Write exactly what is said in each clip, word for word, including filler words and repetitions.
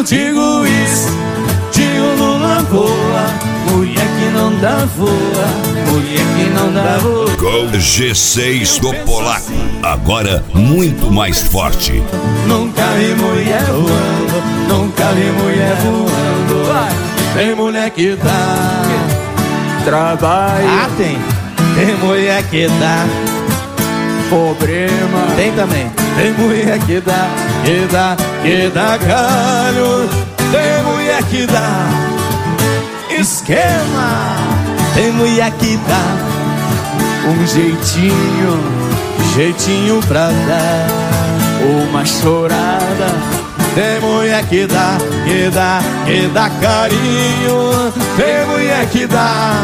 digo isso, digo Lula voa. Mulher que não dá voa, mulher que não dá voa. Com G seis do Polaco, agora muito mais forte. Nunca vi mulher voando, nunca vi mulher voando. Vai. Tem mulher que dá trabalho. Ah, tem. Tem mulher que dá problema. Tem também. Tem mulher que dá, que dá, que dá galho. Tem mulher que dá esquema. Tem mulher que dá um jeitinho, jeitinho pra dar uma chorada. Tem mulher que dá, que dá, que dá carinho. Tem mulher que dá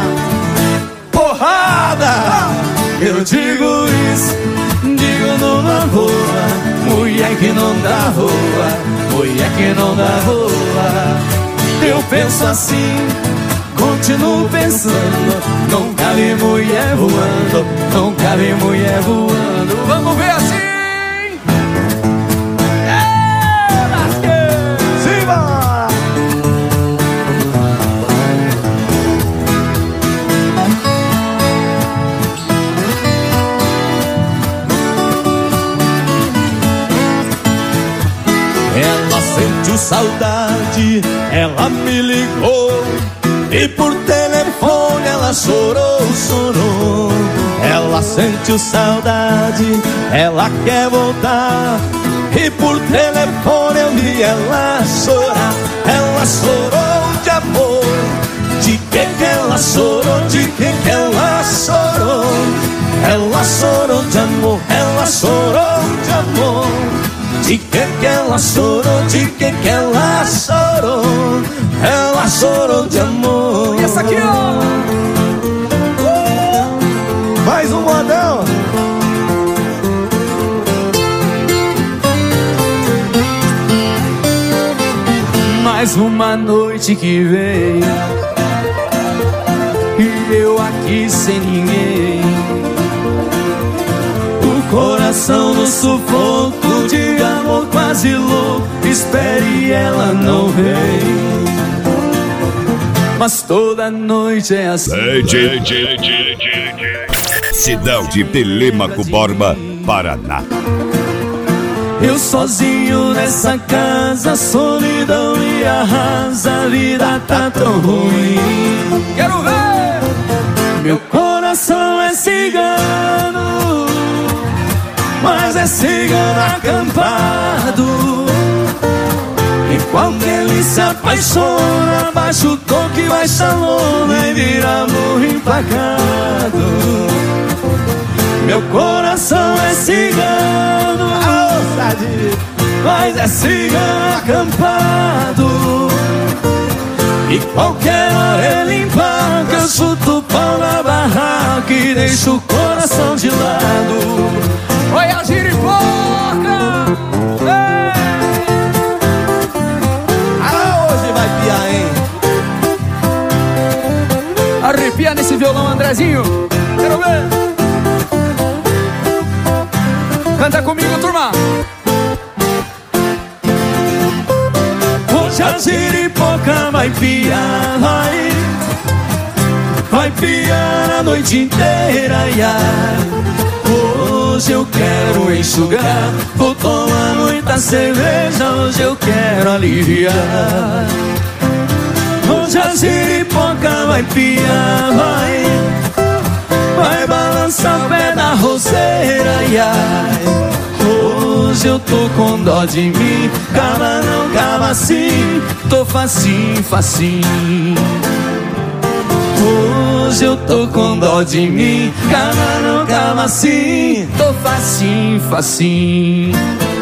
porrada. Eu digo isso, digo numa boa. Mulher que não dá voa, mulher que não dá voa. Eu penso assim, continuo pensando. Nunca vi mulher voando, nunca vi mulher voando. Vamos ver assim. Ela sentiu saudade, ela me ligou e por telefone ela chorou, chorou. Ela sentiu saudade, ela quer voltar e por telefone eu vi ela chorar. Ela chorou de amor, de quem que ela chorou, de quem que ela chorou. Ela chorou de amor, ela chorou de amor. De quem que ela chorou, de quem que ela chorou. Ela chorou de amor. E essa aqui, ó. Mais um modão. Mais uma noite que veio e eu aqui sem ninguém. O coração no sufoco de amor quase louco. Espere e ela não vem. Mas toda noite é assim. Cidade de Telêmaco Borba, Paraná. Eu sozinho nessa casa, solidão me arrasa, a vida tá tão ruim. Quero ver! Meu coração é cigano, mas é cigano acampado. E qualquer ele se apaixona, baixa o tom que baixa a lona e vira amor empacado. Meu coração é cigano, mas é cigano acampado. E qualquer hora ele empaca, eu chuto o pau na barraca e deixo o coração de lado. Olha a giripoca! Ah, hoje vai piar, hein? Arrepia nesse violão, Andrezinho. Quero ver. Canta comigo, turma. Hoje a giripoca vai piar, vai. Vai piar a noite inteira, ai. Hoje eu quero enxugar, vou tomar muita cerveja, hoje eu quero aliviar. Hoje a giripoca vai piar, vai. Vai balançar o pé da roseira, ai. Hoje eu tô com dó de mim, calma não, calma assim, tô facinho, facinho. Hoje eu tô com dó de mim, calma não, calma assim, tô facinho, facinho.